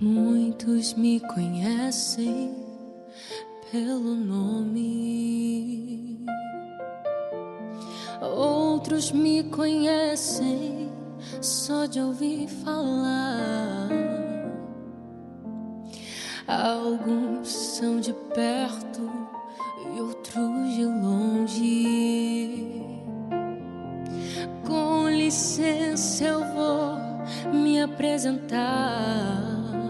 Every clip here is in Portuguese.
Muitos me conhecem pelo nome, outros me conhecem só de ouvir falar. Alguns são de perto e outros de longe. Com licença, eu vou me apresentar.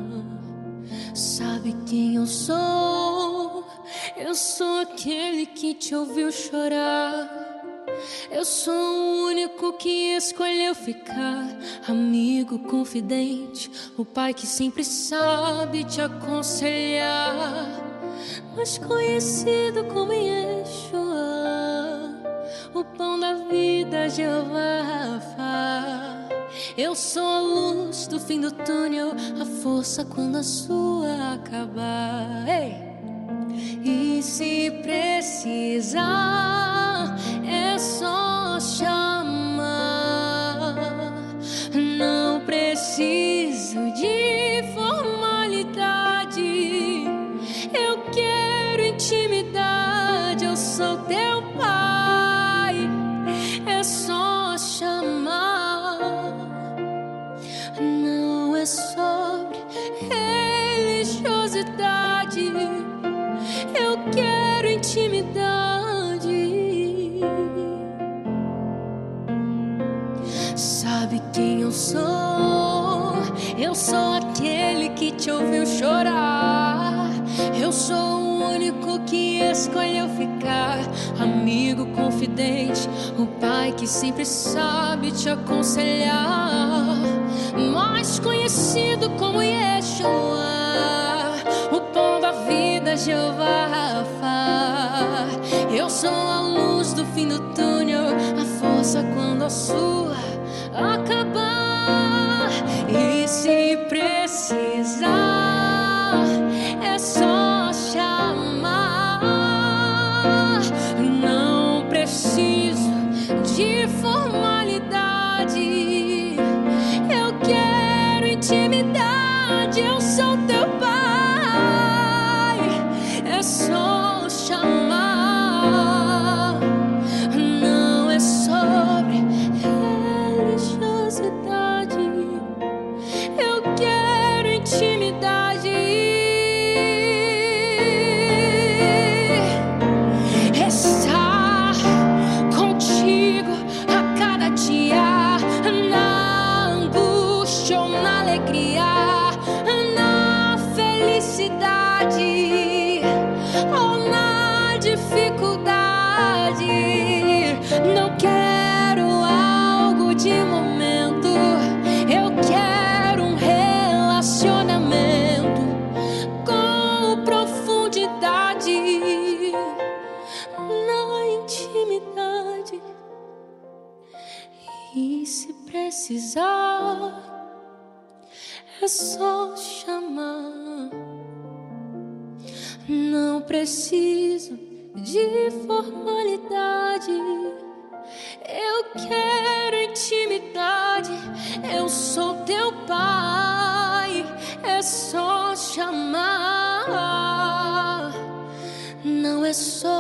Sabe quem eu sou? Eu sou aquele que te ouviu chorar. Eu sou o único que escolheu ficar. Amigo confidente, o pai que sempre sabe te aconselhar. Mas conhecido como Yeshua, o pão da vida, Jeová Rafa. Eu sou a luz do fim do túnel, a força quando a sua acabar. Ei! E se precisar, é só chamar. Não preciso de formalidade. Eu quero intimidade. Eu sou teu pai. É só chamar. Não é sobre religiosidade. Eu quero intimidade. Sabe quem eu sou? Eu sou aquele que te ouviu chorar. Eu sou o único que escolheu ficar. Amigo confidente, o pai que sempre sabe te aconselhar. Mais conhecido como Yeshua, o pão da vida, Jeová Rafa. Eu sou a luz do fim do túnel, a força quando a sua acabar. E se precisar, é só chamar. Não preciso de formalidade. Eu quero intimidade. Eu sou teu pai. É só chamar. Não é sobre religiosidade. Eu quero intimidade. Estar contigo a cada dia, na angústia ou na alegria, na felicidade ou na dificuldade. Não quero algo de momento, eu quero um relacionamento com profundidade, na intimidade. E se precisar, é só chamar. Não preciso de formalidade. Eu quero intimidade. Eu sou teu pai. É só chamar. Não é só